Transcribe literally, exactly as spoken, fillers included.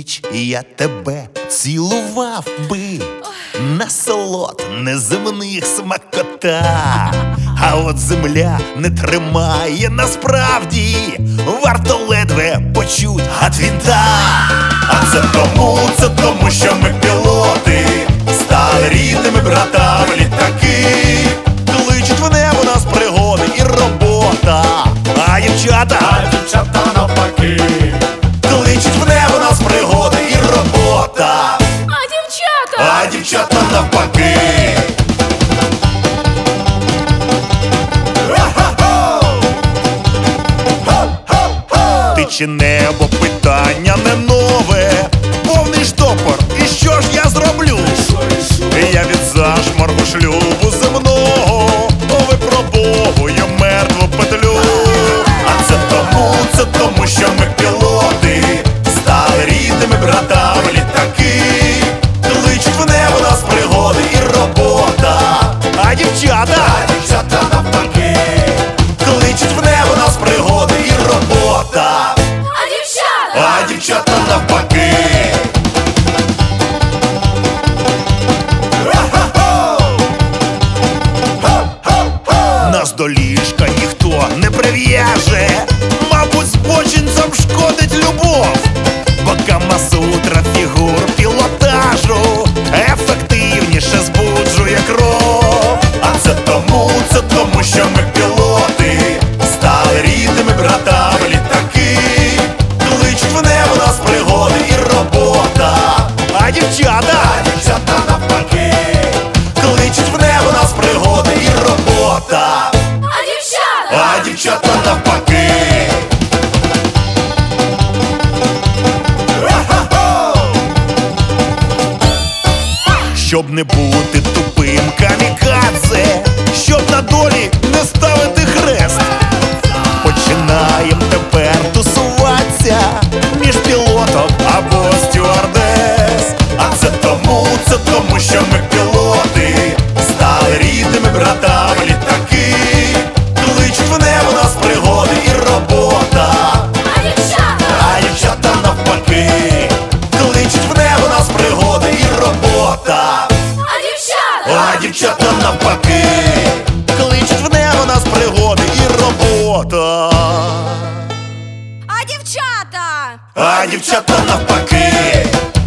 ніч я тебе цілував би на солод неземних смакота. А от земля не тримає насправді, варто ледве почуть от вінта. А це тому, це тому, що ми пілоти стали рідними братами літаки. Кличуть в небо нас пригоди і робота, а дівчата, а дівчата навпаки. кличуть в небо нас пригоди і робота, А дівчата, а дівчата навпаки. Ти чи небо питання не нове, повний штопор, і що ж я зроблю? Я від зашморгу шлюбу земного випробовую мертву петлю. А це тому, це тому, що ми пілоти стали рідними братами літаки. Кличуть в небо нас пригоди і робота, а дівчата, А дівчата навпаки. кличуть в небо нас пригоди і робота, а дівчата, а дівчата навпаки. Нас до ліжка ніхто не прив'яже, мабуть, збочинцям шкодить любов, бо Камасутра фігур пілотажу ефективніше збуджує кров. А це тому, це тому, що ми пілоти стали рідними братами літаки. Кличуть в небо нас пригоди і робота, а дівчата, А дівчата навпаки. кличуть в небо нас пригоди і робота, а дівчата, а дівчата навпаки. Щоб не бути тупим камікадзе, щоб на долі не ставити хрест, починаєм тепер тусуватися між пілоток або стюардес. А це тому, це тому, що ми пілоти стали рідними братами літаки. Кличуть в небо нас пригоди і робота, а дівчата, а дівчата навпаки. Кличуть в небо нас пригоди і робота, а дівчата, а дівчата навпаки. Кличуть в небо нас пригоди і робота, а дівчата. а дівчата навпаки.